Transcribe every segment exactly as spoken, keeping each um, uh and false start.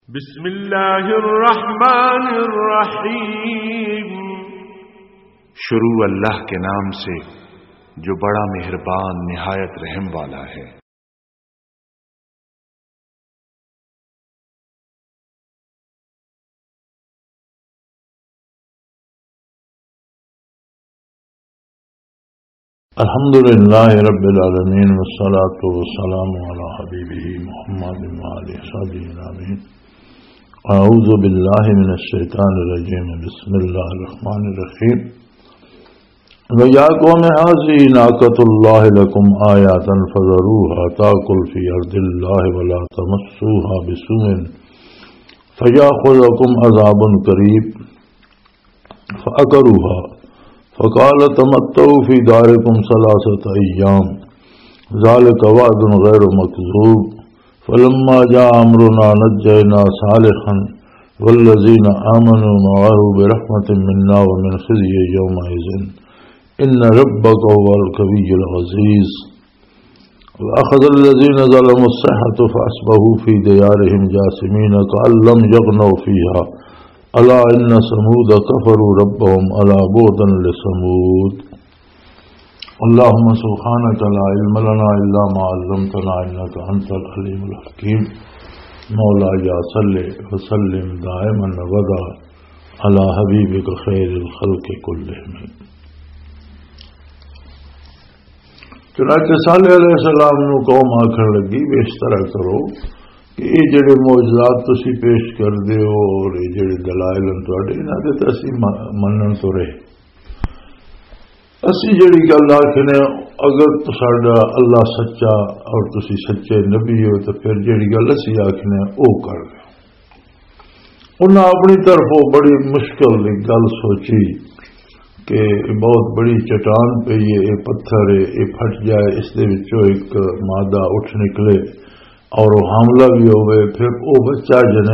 بسم اللہ الرحمن الرحیم۔ شروع اللہ کے نام سے جو بڑا مہربان نہایت رحم والا ہے۔ الحمدللہ رب العالمین والصلاة والسلام علی حبیبہ محمد وآلہ وصحبہ آمین۔ اعوذ باللہ من الشیطان الرجیم، بسم اللہ الرحمن الرحیم۔ وَيَا قَوْمِ هَٰذِهِ نَاقَةُ اللَّهِ لَكُمْ آيَاتًا فَذَرُوهَا تَأْكُلْ فِي أَرْضِ اللَّهِ وَلَا تَمَسُّوهَا بِسُوءٍ فَيَأْخُذَكُمْ عَذَابٌ قَرِيبٌ فَعَقَرُوهَا فَقَالَ تَمَتَّعُوا فِي دَارِكُمْ ثَلَاثَةَ أَيَّامٍ ذَلِكَ وَعْدٌ غَيْرُ مَكْذُوبٍ فَلَمَّا جَاءَ أَمْرُنَا نَجَّيْنَا صَالِحًا وَالَّذِينَ آمَنُوا مَعَهُ بِرَحْمَةٍ مِنَّا وَمِنْ خِزْيِ يَوْمَئِذٍ إِنَّ رَبَّكَ هُوَ الْقَوِيُّ الْعَزِيزُ وَأَخَذَ الَّذِينَ ظَلَمُوا الصَّيْحَةُ فَأَصْبَحُوا فِي دِيَارِهِمْ جَاثِمِينَ كَأَن لَّمْ يَغْنَوْا فِيهَا أَلَا إِنَّ ثَمُودَ كَفَرُوا رَبَّهُمْ أَلَا بُعْدًا لِّثَمُودَ۔ اللهم سبحانك لا علم لنا إلا ما علمتنا إنك أنت العليم الحكيم۔ مولاي صل وسلم دائما أبدا على حبيبك خير الخلق كلهم۔ چنانچہ صالح علیہ السلام نو قوم آکھن لگی بھی اس طرح کرو کہ یہ جڑے معجزات تسی پیش کر دے ہو اور یہ جڑے دلائل ہیں تواڈے انہاں تے اسی منن تو رہے۔ اسی جڑی گل آکھنے اگر تساڈا اللہ سچا اور تسی سچے نبی ہو تو پھر جڑی گل اسی آکھنے او کر لو۔ انہاں اپنی طرف بڑی مشکل گل سوچی کہ بہت بڑی چٹان پہ یہ پتھر یہ پھٹ جائے، اس دے وچوں ایک مادہ اٹھ نکلے اور وہ حاملہ بھی ہوئے، پھر وہ بچہ جنے،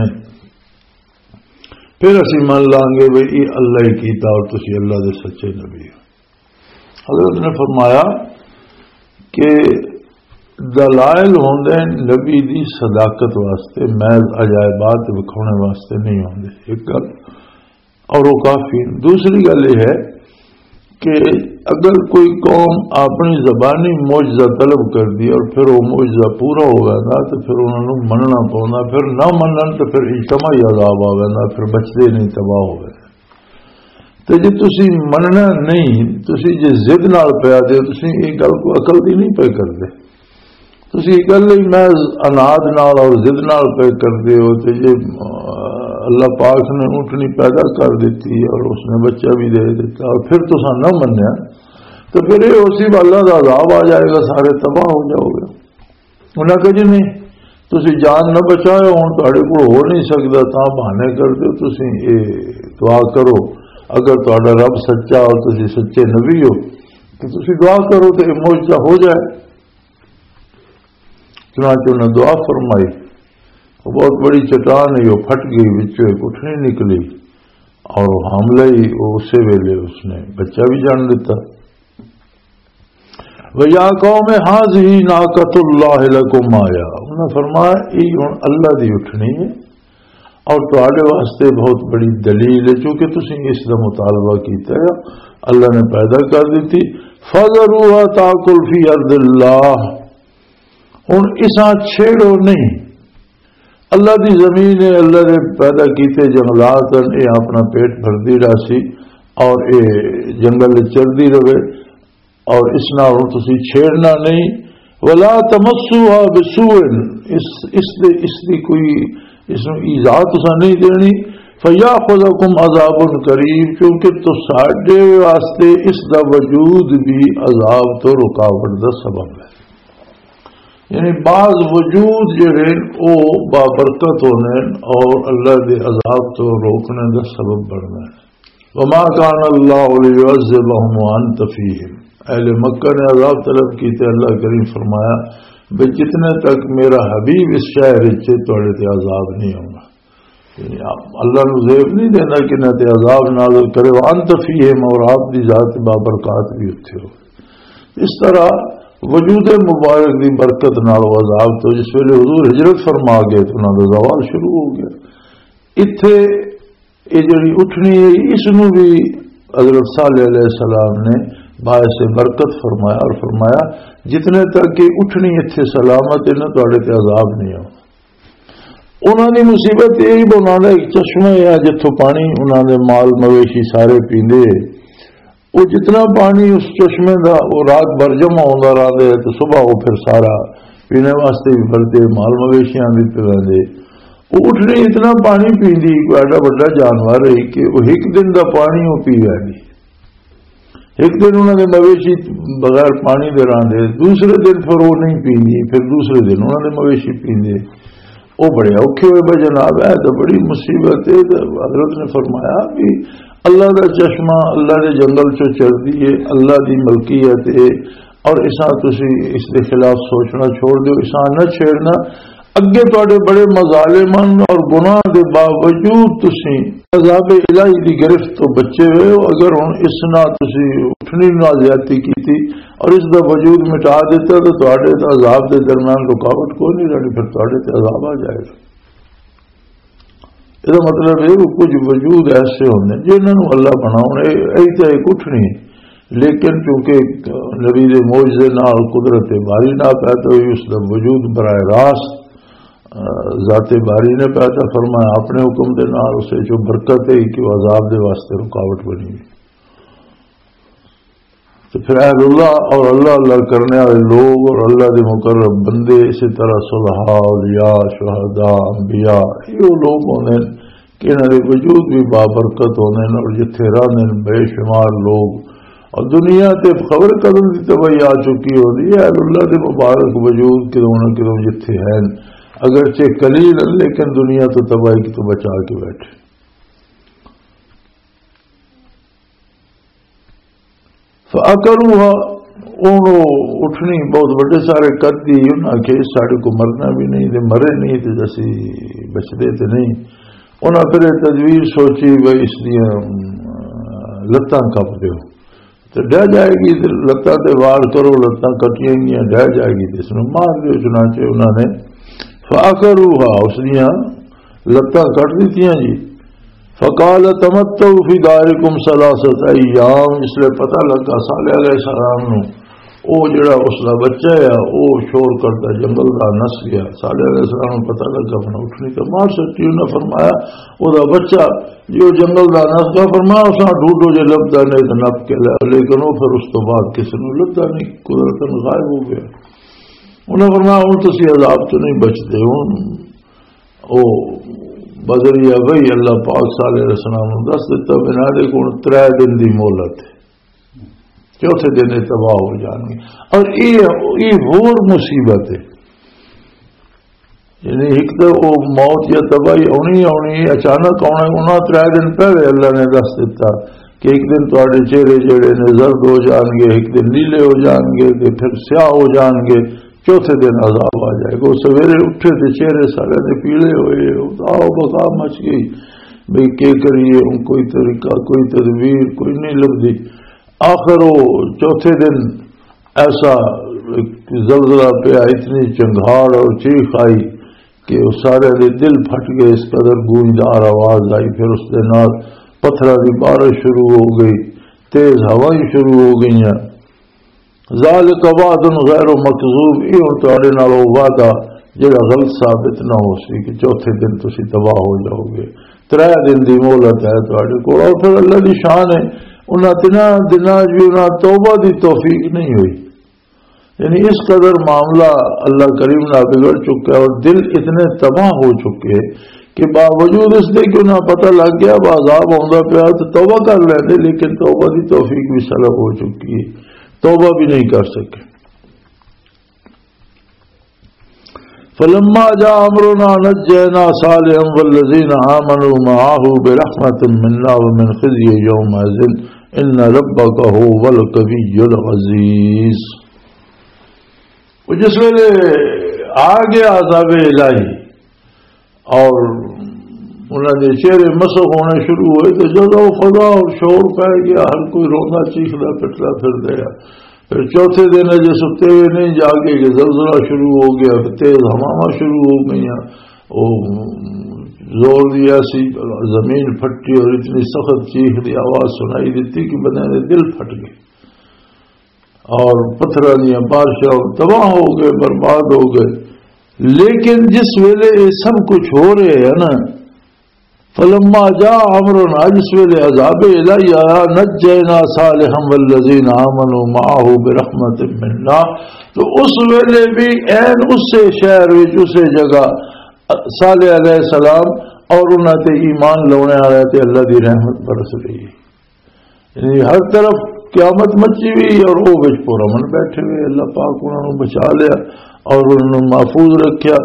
پھر اسی مان لیں گے بھئی یہ اللہ ہی کیتا اور تسی اللہ دے سچے نبی ہو۔ حضرت نے فرمایا کہ دلائل ہوندے نبی دی صداقت واسطے، محض عجائبات وکھانے واسطے نہیں ہوندے، ایک گل اور وہ کافی۔ دوسری گل یہ ہے کہ اگر کوئی قوم اپنی زبانی معجزہ طلب کر دی اور پھر وہ معجزہ پورا ہو گیا تو پھر انہوں نے مننا پوندا، پھر نہ منن تو پھر اجتماعی عذاب آ گیا، پھر بچتے نہیں، تباہ ہو گئے۔ تو جی تسی مننا نہیں، تسی جی ضد نال پیا دے، تسی یہ گل کو عقل دی نہیں پے کر دے، تسی گل ہی محض اناد نال اور ضد نال پے کر دے ہو۔ تو جی اللہ پاک نے اونٹنی پیدا کر دیتی اور اس نے بچہ بھی دے دیتا اور پھر تسا نہ منیا تو پھر یہ اسی اللہ کا عذاب آ جائے گا، سارے تباہ ہو جاؤ گے۔ انہاں کہ جی نہیں تسی جان نہ بچاؤ، ہوں تہاڈے کول ہو نہیں سکتا، تاں بہانے کر دو، تسی یہ دعا کرو اگر تہاڈا رب سچا اور تسی سچے نبی ہو تو تسی دعا کرو تو یہ معجزہ ہو جائے۔ چنانچہ انہوں نے دعا فرمائی، وہ بہت بڑی چٹان ہے، وہ پھٹ گئی، بچوں ایک اٹھنی نکلی اور وہ حاملہ ہی وہ اسی ویلے اس نے بچہ بھی جان دیتا۔ وَيَا قَوْمِ هَٰذِهِ نَاقَةُ اللَّهِ لَكُمْ آيَةٌ، انہوں نے فرمایا یہ ہن اللہ دی اٹھنی ہے اور تہاڈے واسطے بہت بڑی دلیل ہے، چونکہ تسی اس کا مطالبہ کیتا ہے، اللہ نے پیدا کر دیتی۔ فَذَرُوهَا تَأْكُلْ فِي أَرْضِ اللَّهِ، ہن اساں چھیڑو نہیں، اللہ دی زمین ہے، اللہ نے پیدا کیتے جنگلات، یہ اپنا پیٹ بھردی راسی اور یہ جنگل چردی رہے اور اس نال تسی چھیڑنا نہیں۔ ولا تمسوها بسوء، اس اس دی اس دی کوئی اس میں ایذا تسا نہیں دینی۔ فیاخذکم عذاب قریب، کیونکہ تو ساڈے واسطے اس دا وجود بھی عذاب تو رکاوٹ دا سبب ہے، یعنی بعض وجود جڑے او بابرکت ہونے اور اللہ دے عذاب تو روکنے دا سبب بننا ہے۔ وما کان اللہ لیعذبہم وانت فیہم، اہل مکہ نے عذاب طلب کی تے اللہ کریم فرمایا بھئی جتنے تک میرا حبیب اس شہر چے توڑے تے عذاب نہیں ہوگا، یعنی اللہ نو زیب نہیں دینا کہ نہ تے عذاب نازل کرے، وانت فیہم، اور آپ دی ذات بابرکات بھی اتھے ہو۔ اس طرح وجود مبارک دی برکت نال عذاب تو جس ویلے حضور ہجرت فرما گئے تو انہاں دا زوال شروع ہو گیا. اتھے یہ جڑی اٹھنی ہے اس نو بھی حضرت صالح علیہ السلام نے باعث برکت فرمایا اور فرمایا جتنے تک کہ اٹھنی اتھے سلامت ہے نہ تواڈے تے عذاب نہیں آؤ. انہوں نے مصیبت یہی بنا ایک چشمہ ہے جتوں پانی انہوں نے مال مویشی سارے پیندے وہ جتنا پانی اس چشمے دا وہ رات بھر جمع ہوتا رہتا ہے تو صبح وہ پھر سارا پینے واسطے بھی بھرتے مال مویشیاں بھی پہ وہ اٹھنے اتنا پانی پیندی کوئی ایڈا بڑا جانور ہے کہ وہ ایک دن دا پانی وہ پی جائے. ایک دن انہوں نے مویشی بغیر پانی دے رہے دوسرے دن پھر وہ نہیں پیندی پھر دوسرے دن انہوں نے مویشی پیندے وہ بڑے اوکھے ہوئے بھائی جناب ہے تو بڑی مصیبت ہے. حضرت نے فرمایا کہ اللہ کا چشمہ اللہ کے جنگل چو چلتی ہے اللہ کی ملکیت ہے اور اساں تسی اس کے خلاف سوچنا چھوڑ دو اساں نہ چھیڑنا اگے تواڈے بڑے مظالمان اور گناہ دے باوجود تسی عذاب الہی دی گرفت تو بچے ہوئے ہو. اگر ہن اس نہ تسی اٹھنی نہ زیادتی کیتی اور اس دا وجود مٹا دیتا تو تواڈے تے عذاب دے درمیان رکاوٹ کوئی نہیں رہنی پھر تواڈے تے عذاب آ جائے گا. یہ مطلب ہے کہ کچھ وجود ایسے ہوندے جنہاں اللہ بناؤنے ایسا ایک اٹھنی لیکن چونکہ نبی دے معجزے نال قدرت باری نہ پیدا ہوئی اس دا وجود براہ راست ذات باری نے پیدا فرمایا اپنے حکم دے نال اسے جو برکت ہے کہ وہ عذاب دے واسطے رکاوٹ بنی ہوئی. تو پھر اہل اللہ اور اللہ اللہ کرنے والے لوگ اور اللہ دے مقرب بندے اسی طرح صلحاء اولیاء شہداء انبیاء یہ لوگ ہونے کہ انہوں نے وجود بھی بابرکت ہونے اور جتھے رہنے بے شمار لوگ اور دنیا تے خبر قدم دی تباہی آ چکی ہوتی ہے. اہل اللہ دے مبارک وجود کدوں نہ کدوں جتھے ہیں اگرچہ قلیل لیکن دنیا تو تباہی کی تو بچا کے بیٹھے. فَأَكَلُوهَا انہوں اٹھنی بہت بڑے سارے کر دی انہاں کہ ساڑھے کو مرنا بھی نہیں تھے مرے نہیں تھے جیسی بچتے تھے نہیں. انہاں پھر تدبیر سوچی بھائی اس لیے لتاں کپ دیو تو ڈہ جائے گی لتاں تے وار کرو لتاں کٹیاں گیا ڈہ جائے گی اس میں مار دیو. چنانچہ انہوں نے فَأَكَلُوهَا اس لیے لتاں کٹ دیتی ہیں جی. فقال تمتعوا فی دارکم ثلاثۃ ایام اس لیے پتہ لگا صالح علیہ السلام نو او جڑا اس دا بچہ ہے او شور کرتا جنگل دا نس گیا. صالح علیہ السلام کو پتہ لگا اپنا اٹھنی تو مار سکتی نے فرمایا او دا بچہ جو جنگل دا نس گیا فرمایا اساں ڈھونڈو جو لبدا نہیں تو نپ کے لیکن وہ پھر اس تو بعد کسی نے لبدا نہیں قدرتاً غائب ہو گیا. انہوں نے فرمایا ہوں تسی عذاب تو نہیں بچتے ہوں او بدریہ بھائی اللہ پاک صالح علیہ السلام نے دس دیتا بنا دے کو ترے دن دی مہلت ہے چوتھے دن تباہ ہو جان گے. اور یہ اور مصیبت ہے یعنی ایک تو وہ موت یا تباہی ہونی ہونی اچانک آنا انہاں ترے دن پہلے اللہ نے دس دیتا کہ ایک دن تواڈے چہرے جڑے نے زرد ہو جان گے ایک دن نیلے ہو جان گے پھر سیاہ ہو جان گے چوتھے دن عذاب آ جائے گا. سویرے اٹھے تھے چہرے سارے نے پیلے ہوئے آؤ بقا مچ گئی بھائی کیا کریے کوئی طریقہ کوئی تدبیر کوئی نہیں لگتی. آخر وہ چوتھے دن ایسا زلزلہ پہ اتنی چنگھاڑ اور چیخ آئی کہ وہ سارے دے دل پھٹ گئے اس قدر گونجدار آواز آئی. پھر اس کے نال پتھراں دی بارش شروع ہو گئی تیز ہوائیں شروع ہو گئی. ذالک وعد غیر مکذوب یہ اور تواڈے نال وہ وعدہ جڑا غلط ثابت نہ ہو سی کہ چوتھے دن تسی تباہ ہو جاؤ گے. ترے دن دی مہلت ہے تواڈے کول اور پھر اللہ دی شان ہے انہاں تنا دناں جو انہاں توبہ دی توفیق نہیں ہوئی. یعنی اس قدر معاملہ اللہ کریم نہ بگڑ چکا ہے اور دل اتنے تباہ ہو چکے کہ باوجود اس دے کہ انہیں پتہ لگ گیا عذاب آندا پیا تو توبہ کر لیندے لیکن توبہ دی توفیق بھی سلب ہو چکی ہے توبہ بھی نہیں کر سکے. فلما جاء امرنا نجينا صالحا والذين آمنوا معه برحمة منا ومن خزي يومئذ ان ربك هو القوي العزيز. جس ویلے آ گیا عذاب الہی اور انہوں نے چہرے مسخ ہونے شروع ہوئے تو جزا و خدا اور شور پہ گیا ہر کوئی رونا چیخنا پٹنا پھر گیا. پھر چوتھے دن جو ستے ہوئے نہیں جاگے کہ زلزلہ شروع ہو گیا، پھر تیز ہوائیں شروع ہو گئی، وہ زور دیا سی زمین پھٹی اور اتنی سخت چیخ دی آواز سنائی دیتی کہ بندے نے دل پھٹ گئے، اور پتھر دیا بارشاں تباہ ہو گئے، برباد ہو گئے۔ لیکن جس ویلے یہ سب کچھ ہو رہے ہیں نا، فلما جاء امرنا، جس ویلے عذاب الہی آیا، نجینا صالحا والذین آمنوا معه برحمت منا، تو اس ویلے بھی این اس سے شہر وچ اسے جگہ صالح علیہ السلام اور انہاں تے ایمان لانے والے تے اللہ دی رحمت برس رہی ہے، یعنی ہر طرف قیامت مچی ہوئی اور وہ بچ پرامن بیٹھے ہوئے، اللہ پاک انہوں نے بچا لیا اور انہوں نے محفوظ رکھا۔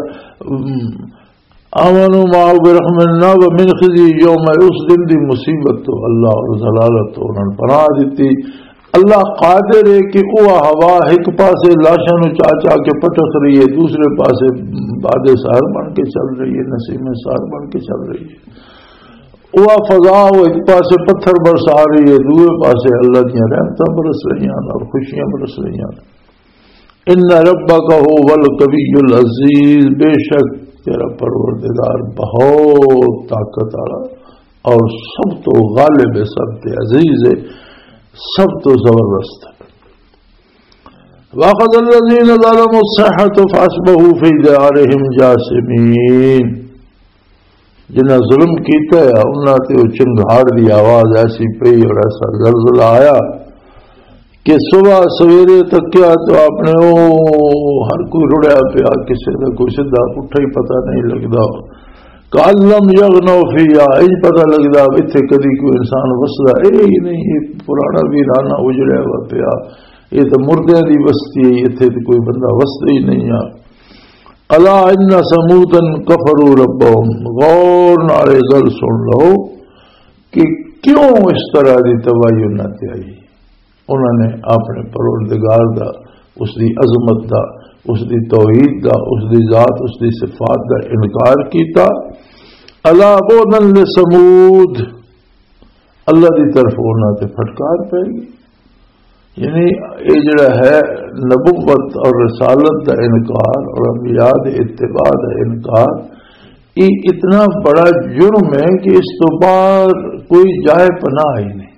آمنوا معه برحمت منا ومن خزي یوم، اس دن دی مصیبت تو اللہ اور ضلالت تو انہوں نے پناہ دیتی۔ اللہ قادر ہے کہ وہ ہوا ایک پاسے لاشاں نو چا چا کے پٹک رہی ہے، دوسرے پاسے باد سار بن کے چل رہی ہے، نسیم سار بن کے چل رہی ہے۔ وہ فضا وہ ایک پاسے پتھر برسا رہی ہے، دوسرے پاسے اللہ کی رحمتاں برس رہی ہیں اور خوشیاں برس رہی ہیں۔ ان ربک هو القوی العزیز، بے شک تیرا پروردگار بہت طاقت والا اور سب تو غالب ہے، سب تو عزیز ہے، سب تو زبردست ہے۔ وَأَخَذَ الَّذِينَ ظَلَمُوا الصَّيْحَةُ فَأَصْبَحُوا فِي دِيَارِهِمْ جَاثِمِينَ، جنہیں ظلم کیتا ہے انہاں تے چنگھاڑ دی آواز ایسی پئی اور ایسا زلزلہ آیا کہ صبح سویرے تک کیا تو آپ نے او ہر کوئی رڑیا پیا، کسی کا کوئی سیدھا پٹھا ہی پتہ نہیں لگتا، کالم یغنو فیہا، یہ پتہ لگتا اتنے کدی کوئی انسان وسدا اے ہی نہیں، یہ پرانا ویرانہ اجڑیا ہوا پیا، یہ تو مردے دی بستی ہے، اتنے تو کوئی بندہ وسدا ہی نہیں ہے۔ الا ان ثمودا کفروا ربهم، غور نال گل سن لو کہ کیوں اس طرح دی تباہی انہاں تے آئی، انہوں نے اپنے پروردگار دا، اس دی عظمت دا، اس دی توحید دا، اس دی ذات، اس دی صفات دا انکار کیتا۔ الا بعدا لثمود، اللہ دی طرف انہوں تے پھٹکار پے گی، یعنی یہ جڑا ہے نبوت اور رسالت دا انکار اور انبیاء دے اتباع دا انکار، یہ اتنا بڑا جرم ہے کہ اس تو بعد کوئی جائے پناہ ہی نہیں،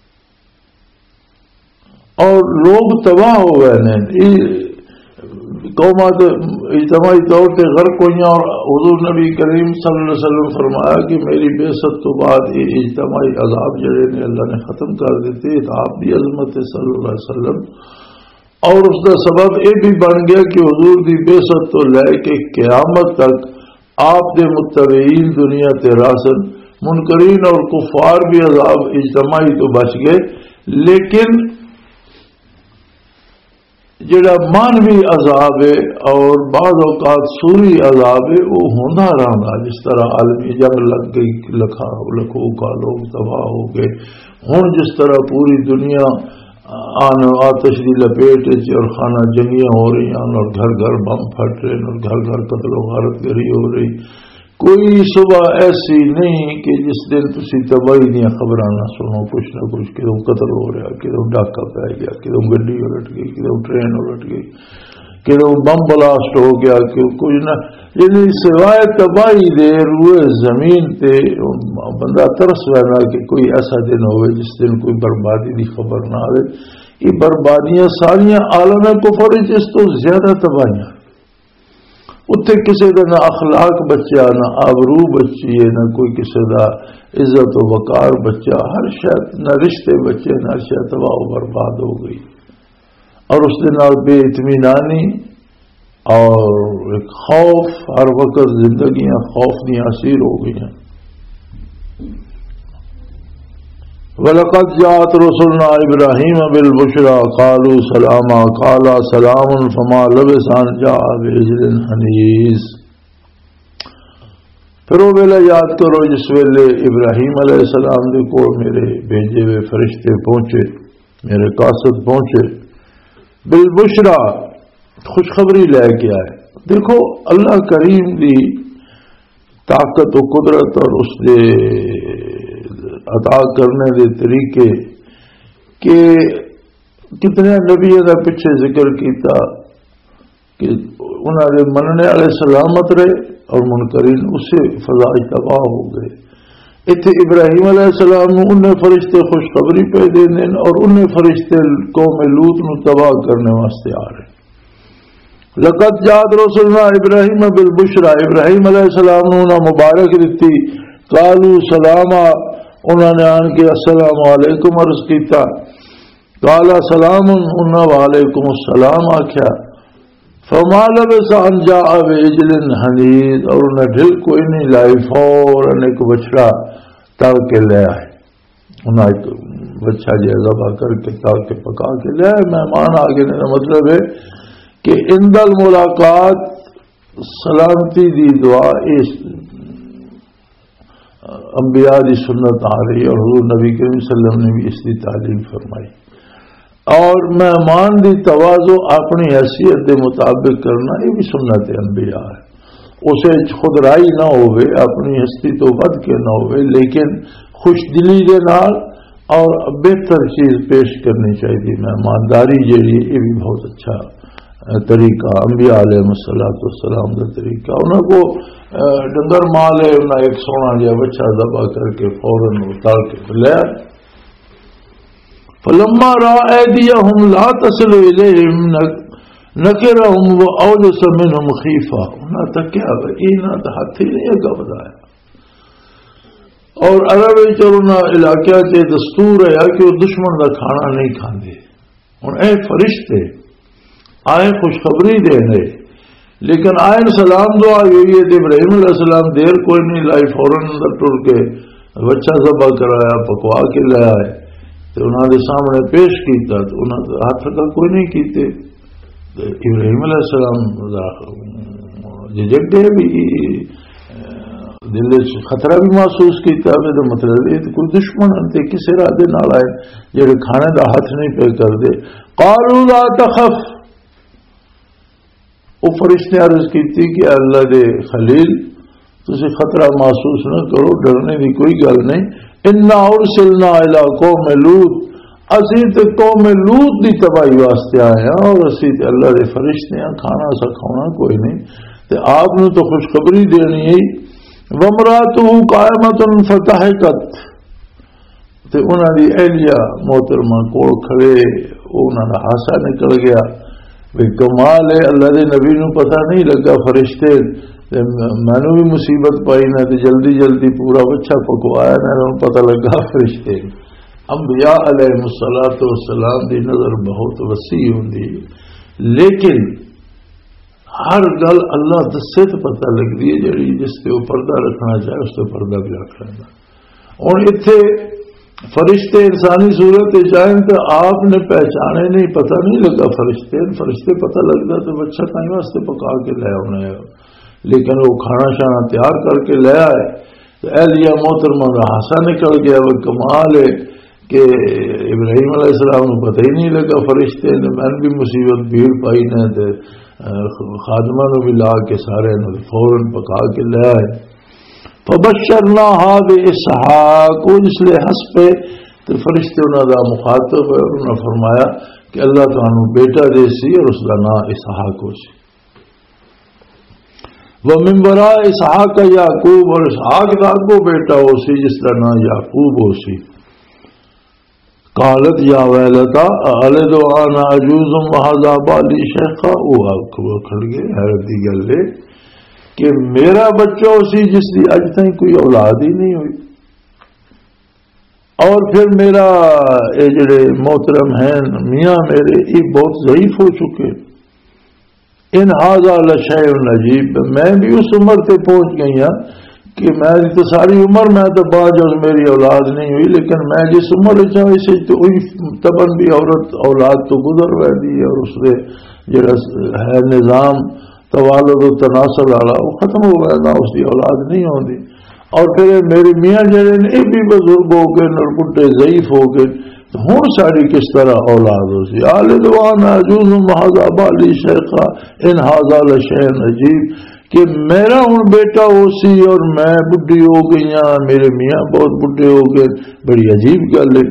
اور لوگ تباہ ہو گئے ہیں، قومات اجتماعی طور پہ غرق ہوئی، اور حضور نبی کریم صلی اللہ علیہ وسلم فرمایا کہ میری بعثت تو بعد یہ اجتماعی عذاب جڑے نے اللہ نے ختم کر دیتے، آپ بھی عظمت صلی اللہ علیہ وسلم، اور اس کا سبب یہ بھی بن گیا کہ حضور دی بعثت تو لے کے قیامت تک آپ دے متبعین دنیا تے راسن، منکرین اور کفار بھی عذاب اجتماعی تو بچ گئے، لیکن جڑا مانوی عذاب ہے اور بعض اوقات سوری عذاب ہے وہ ہونا رہا، جس طرح عالمی جنگ لگ گئی، لکھا لکھوں کا لوگ تباہ ہو گئے، ہوں جس طرح پوری دنیا آن آتش کی لپیٹ اور خانہ جنگیاں ہو رہی ہیں اور گھر گھر بم پھٹ رہے ہیں اور گھر گھر قتل و غارت گری ہو رہی، کوئی صبح ایسی نہیں کہ جس دن تسی تباہی دیا خبر نہ سنو، کچھ نہ کچھ کدوں قتل ہو رہا، کدوں ڈاکہ پی گیا، کدوں گڈی الٹ گئی، کدوں ٹرین الٹ گئی، کدوں بم بلاسٹ ہو گیا، کچھ نہ، یعنی سوائے تباہی دے روئے زمین تے بندہ ترس رہا کہ کوئی ایسا دن ہوئے جس دن کوئی بربادی دی خبر نہ آئے۔ یہ بربادیاں ساریاں عالم کفر اس تو زیادہ تباہیاں، اتنے کسی کا نہ اخلاق بچیا، نہ آبرو بچی ہے، نہ کوئی کسی کا عزت و وقار بچہ، ہر شاید نہ رشتے بچے، نہ شاید تباہ و برباد ہو گئی، اور اس کے نال بے اطمینانی اور ایک خوف، ہر وقت زندگیاں خوف دی اسیر ہو گئی ہیں۔ وَلَقَدْ جَاءَتْ رُسُلُنَا إِبْرَاهِيمَ بِالْبُشْرَىٰ قَالُوا سَلَامًا قَالَ سَلَامٌ فَمَا لَبِثَ أَن جَاءَ بِعِجْلٍ حَنِيذٍ۔ پھر وہ ویلہ یاد کرو جس ویلے ابراہیم علیہ السلام دے کو میرے بھیجے ہوئے فرشتے پہنچے، میرے قاصد پہنچے، بالبشرا، خوشخبری لے کے آئے۔ دیکھو اللہ کریم دی طاقت و قدرت اور اس دے عطا کرنے دے طریقے کہ کتنے نبی کا پیچھے ذکر کیتا کہ انہوں نے مننے والے سلامت رہے اور منکرین اس سے فضا تباہ ہو گئے. اتنے ابراہیم علیہ السلام انہیں فرشتے خوشخبری پہ دینے اور انہیں فرشتے قوم لوط نو تباہ کرنے واسطے آ رہے. لقد جاءت رسلنا ابراہیم بالبشرا، ابراہیم علیہ السلام نے انہیں مبارک دیتی. قالوا سلاما، انہوں نے آن کے السلام علیکم عرض کیتا. قال سلام، انہوں وعلیکم السلام آکھیا. فما لبث ان جاء بعجل حنیذ، اور انہیں ڈھل کوئی نہیں لائی، فوراً ایک بچڑا تڑ کے لے آئے. انہیں ایک بچہ جو ذبح کر کے تڑ کے پکا کے لے آئے. مہمان آگے کا مطلب ہے کہ عند الملاقات سلامتی دی دعا اس انبیاء دی سنت آ رہی ہے، اور حضور نبی کریم صلی اللہ علیہ وسلم نے بھی اس کی تعلیم فرمائی. اور مہمان دی تواضع اپنی حیثیت دے مطابق کرنا یہ بھی سنت انبیاء ہے. اسے خود رائی نہ ہوئے، اپنی ہستی تو ود کے نہ ہوئے، لیکن خوش دلی دے نال اور بہتر چیز پیش کرنی چاہیے. مہمانداری جیڑی یہ بھی بہت اچھا طریقہ انبیاء علیہ الصلوۃ والسلام کا طریقہ. انہوں کو ڈنگر مال ہے، انہیں ایک سونا جہا بچہ ذبح کر کے فوراً اتار کے لے آئے. فلما رأى أيديهم لا تصل إليهم نكرهم وأوجس منهم خيفة. انہوں تکیا اینا تو ہاتھی نہیں اگا بتایا. اور عرب چلنا علاقہ کے دستور ہے کہ وہ دشمن کا کھانا نہیں کھاندے. ہوں اے فرشتے آئے خوشخبری دینے، لیکن آئے سلام دعا ہوئی ہے. ابراہیم علیہ السلام دیر کوئی نہیں لائی، فوراً اندر ٹر کے بچہ ذبح کرایا، پکوا کے لے آئے. تو انہوں نے سامنے پیش کیتا تو انہوں نے ہاتھ کا کوئی نہیں کیتے. ابراہیم علیہ السلام جھجک گئے بھی، دل خطرہ بھی محسوس کیتا. تو مطلب یہ کوئی دشمن انتے کسی رادے نال آئے جڑے کھانے دا ہاتھ نہیں پہ کر دے. قالوا لا تخف، وہ فرشتے عرض کیتی کہ اللہ دے خلیل تسی خطرہ محسوس نہ کرو، ڈرنے کی کوئی گل نہیں. انا ارسلنا الی قوم لوط، اسی تے قوم لوط دی تباہی واسطے آئے ہیں، اور اسی تے اللہ دے فرشتے ہیں، کھانا سکھانا کوئی نہیں. تے آپ نے تو خوشخبری دینی ہے. وامرأتہ قائمۃ فضحکت، تے انہاں دی اہلیہ محترمہ کول کھڑے، انہاں دا ہاسا نکل گیا. بھئی کمال ہے، اللہ دے نبی نو پتہ نہیں لگا فرشتے میں نے بھی مصیبت پائی نہ، جلدی جلدی پورا بچہ پکوایا نہ، پتہ لگا فرشتے. انبیاء علیہ الصلوۃ والسلام دی نظر بہت وسیع ہوندی، لیکن ہر گل اللہ دسے تو پتہ لگتی ہے. جڑی جس سے وہ پردہ رکھنا چاہے اس سے پردہ بھی رکھ لینا. اور اتنے فرشتے انسانی صورت جائیں تو آپ نے پہچانے نہیں، پتہ نہیں لگا فرشتے. فرشتے پتہ لگتا تو بچہ کہیں واسطے پکا کے لے آنے، لیکن وہ کھانا شانا تیار کر کے لے آئے. تو اہلیہ محترمہ کا ہاسا نکل گیا. وہ کمال ہے کہ ابراہیم علیہ السلام کو پتہ ہی نہیں لگا فرشتے نے، میں نے بھی مصیبت بھیڑ پائی نہ، خادمہ نے بھی لا کے سارے فوراً پکا کے لے آئے. فبشرناها باسحاق، اس لیے ہنس پہ تو فرشتے انہوں کا مخاطب ہے، انہوں نے فرمایا کہ اللہ تعالیٰ بیٹا دے سی اور اس کا نام اسحاق ہو سی. ومن وراء اسحاق یعقوب، اور اسحاق کا کو بیٹا ہو سی جس کا نام یعقوب ہو سی. قالت یا ویلتا الد وانا عجوز وہذا بالی شیخا. وہ کھڑ گئے، حیرت دی گل ہے کہ میرا بچہ اسی جس کی اج تک کوئی اولاد ہی نہیں ہوئی، اور پھر میرا یہ جڑے محترم ہیں میاں میرے یہ بہت ضعیف ہو چکے. ان ھذا لشیء عجیب، میں بھی اس عمر تے پہنچ گئی ہوں کہ میں تو ساری عمر میں تو باجوز میری اولاد نہیں ہوئی، لیکن میں جس عمر چاہوں اسے تو تبن بھی عورت اولاد تو گزر رہی ہے، اور اس نے جڑا ہے نظام توالد و تناسل والا وہ ختم ہو گیا نا، اس کی اولاد نہیں ہوتی. اور پھر میری میاں جڑے نے یہ بھی بزرگ ہو گئے اور بڈھے ضعیف ہو گئے، تو ہوں ساری کس طرح اولاد ہو سی. آلدوان عجوز وہذا بالی شیخا ان ھذا لشیء عجیب، کہ میرا ہوں بیٹا ہو سی اور میں بڈھی ہو گئی ہاں، میرے میاں بہت بڈھے ہو گئے، بڑی عجیب گل ہے.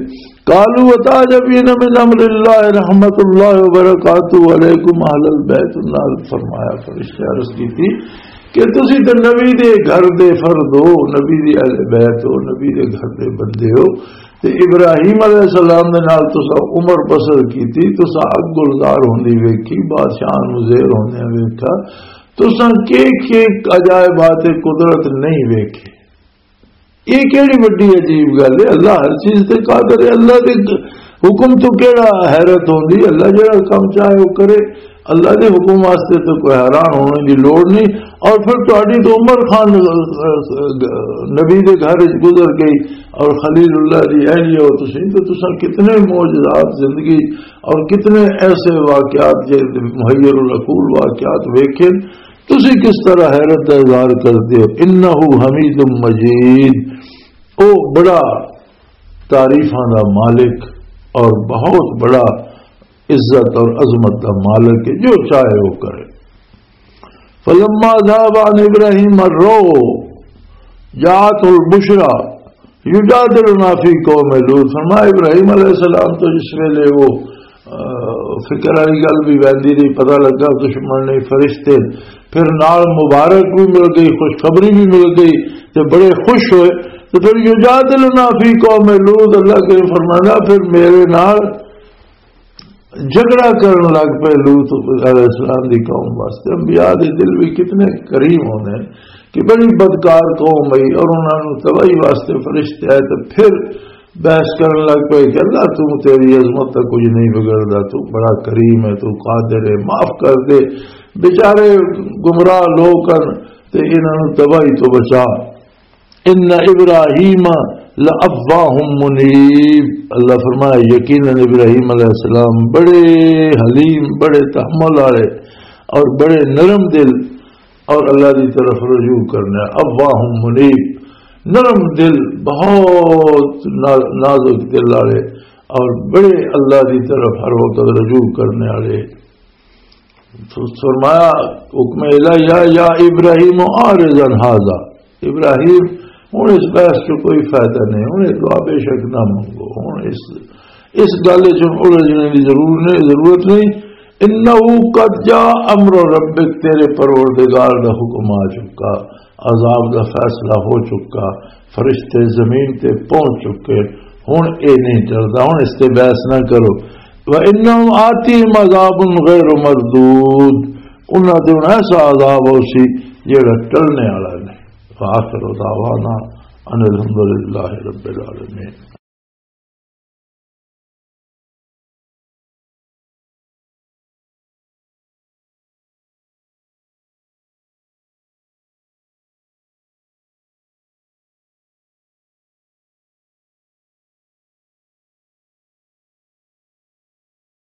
قالوا وتعجبین من امر اللہ رحمت اللہ وبرکاتہ علیکم اہل البیت. اللہ فرمایا فرشتے عرض کی تھی کہ تسی تو نبی دے گھر دے فرد ہو، نبی دی اہل بیت ہو، نبی دے گھر دے بندے ہو. تے ابراہیم علیہ السلام دے نال تسا عمر بسر کیتی، تسا اگ گلزار ہوندی ویکھی، بادشاہ نو زیر ہوندے ویکھا، تسا کے کے عجائبات قدرت نہیں ویکھے. یہ کیڑی بڑی عجیب گل ہے. اللہ ہر چیز تے قادر ہے. اللہ دے حکم تو کیڑا حیرت ہوندی. اللہ جڑا کام چاہے وہ کرے. اللہ دے حکم واسطے تو کوئی حیران ہونے کی لوڑ نہیں. اور پھر تہاڈی تو عمر خان نبی دے گھر گزر گئی اور خلیل اللہ دی اہلیہ ہو تسی، تو تساں کتنے معجزات زندگی اور کتنے ایسے واقعات جے محیر العقول واقعات ویکھے، تسی کس طرح حیرت کا اظہار کرتے ہو. انہ حمید مجید، او بڑا تعریفاں دا مالک اور بہت بڑا عزت اور عظمت کا مالک ہے، جو چاہے وہ کرے. فلما ذهب عن ابراہیم الروع جاءته البشرى یجادلنا فی قوم لوط. فرمایا ابراہیم علیہ السلام تو جس ویلے وہ فکر والی گل بھی ویندی رہی، پتہ لگا دشمن نے فرشتے، پھر نال مبارک بھی مل گئی، خوشخبری بھی مل گئی، تو بڑے خوش ہوئے. تو پھر یجادلنا فی قوم لوط، اللہ کے فرمانا پھر میرے نال جھگڑا کرنے لگ پہ لوط علیہ السلام دی قوم واسطے. انبیاء دے دل بھی کتنے کریم ہونے کہ بڑی بدکار قوم ہے اور انہوں نے تباہی واسطے فرشتے آئے، تو پھر بحث کرنے لگ پہ کہ اللہ تو تیری عظمت تک کچھ نہیں بگڑتا، تو بڑا کریم ہے، تو قادر ہے، معاف کر دے. بیچارے گمراہ لوگ تے انہوں نے تباہی تو بچا. ان ابراہیم لأواہ منیب، اللہ فرمایا یقیناً ابراہیم علیہ السلام بڑے حلیم، بڑے تحمل والے اور بڑے نرم دل اور اللہ کی طرف رجوع کرنے. اواہ منیب، نرم دل، بہت نازک دل والے اور بڑے اللہ کی طرف ہر وقت رجوع کرنے والے. فرمایا حکم الہی یا ابراہیم اعرض عن ھذا، ابراہیم ہوں اس بحث سے کوئی فائدہ نہیں، ہوں دعا بے شک نہ منگو، ہوں اس اس گل الجھنے کی ضرورت نہیں. انہ قد جاء امر ربک، تیرے پروردگار کا حکم آ چکا، عذاب کا فیصلہ ہو چکا، فرشتے زمین تے پہنچ چکے، ہوں اے نہیں چلتا، ہوں اس سے بحث نہ کرو. وَإِنَّهُمْ آتِيهِمْ عَذَابٌ غَيْرُ مَرْدُودٌ، انہاں تے ایسا عذاب ہوسی جڑا ٹلنے والا نہیں. وآخر دعوانا ان الحمد للہ رب العالمین.